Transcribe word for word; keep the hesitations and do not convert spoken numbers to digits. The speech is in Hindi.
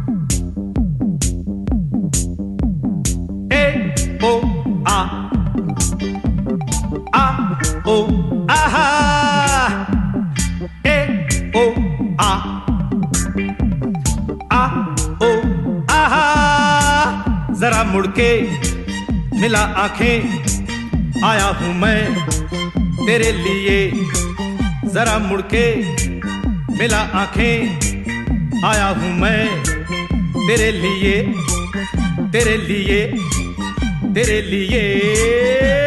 ए ओ आ आ ओ आहा ए ओ आ आ ओ आहा जरा मुड़के मिला आंखें आया हूं मैं तेरे लिए जरा मुड़के मिला आंखें आया हूं मैं तेरे लिए तेरे लिए तेरे लिए